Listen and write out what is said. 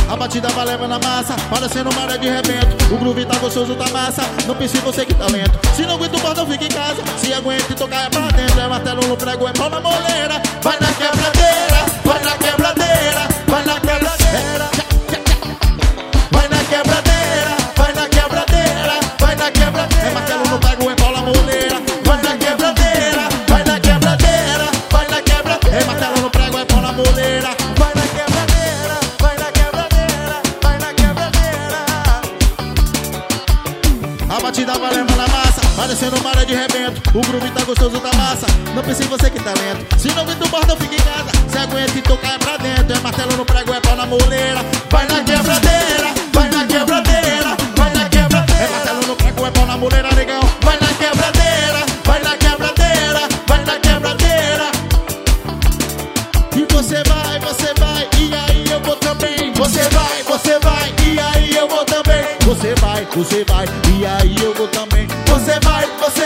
A batida vai levando a massa, parecendo uma área de rebento. O groove tá gostoso, tá massa, não precisa você que talento. Se não aguenta o bordão, fica em casa. Se aguenta e tocar é pra dentro. É martelo no prego, é pau na moleira. Vai na quebradeira, vai na quebradeira, vai na quebradeira. Vai na quebradeira, vai na quebradeira, vai na quebradeira. É martelo no prego, é pau na moleira. Vai na quebradeira, vai na quebradeira, vai na quebradeira. É martelo no prego, é pau na moleira. Vai na quebradeira, vai na quebradeira, vai na quebradeira. A batida vai levando a massa, parecendo uma área de rebento. O groove tá gostoso, tá massa, não pense em você que talento. Se não aguenta o bordão, fica em casa. Se aguenta e tocar é pra dentro. É martelo no prego, é pau na moleira. Vai na quebradeira, vai na quebradeira, vai na quebradeira. É martelo no prego, é pau na moleira, negão. Vai na quebradeira, vai na quebradeira, vai na quebradeira. E você vai, e aí eu vou também. Você vai, e aí eu vou também. Você vai, e aí eu vou também. Você vai,